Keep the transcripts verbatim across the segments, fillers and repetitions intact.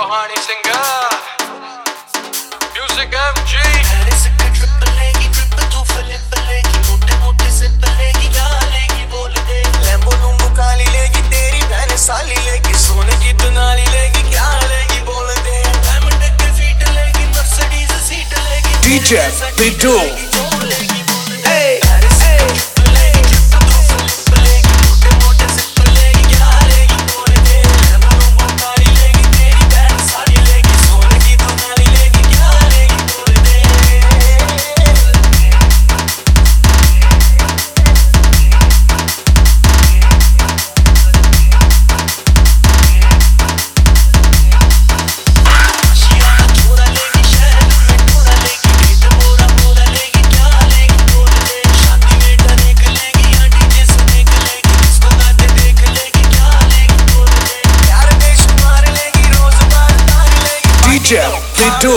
Johanny singer, music M G. Lambo लूम्बो काली लेगी तेरी बहन साली लेगी सोने की दुनाली लेगी क्या लेगी बोल दे डायमंड के फीट लेगी मर्सिडीज सीट लेगी DJ Bittu DJ Bittu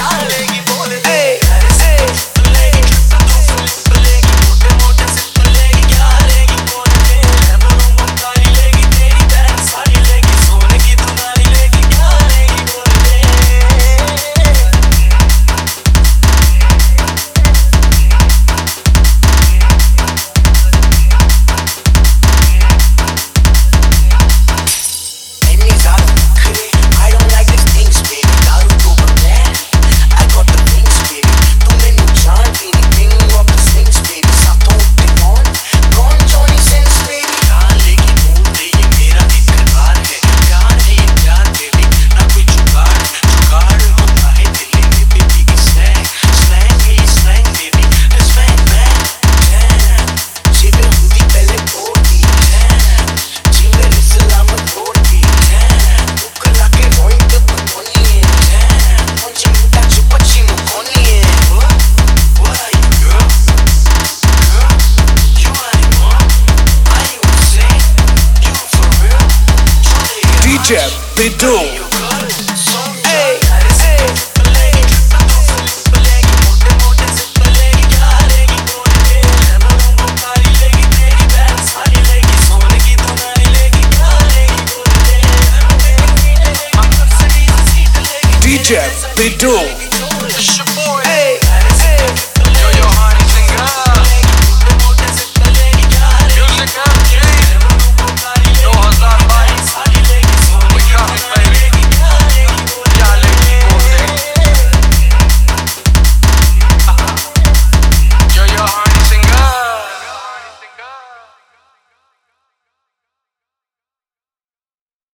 DJ Bittu DJ Bittu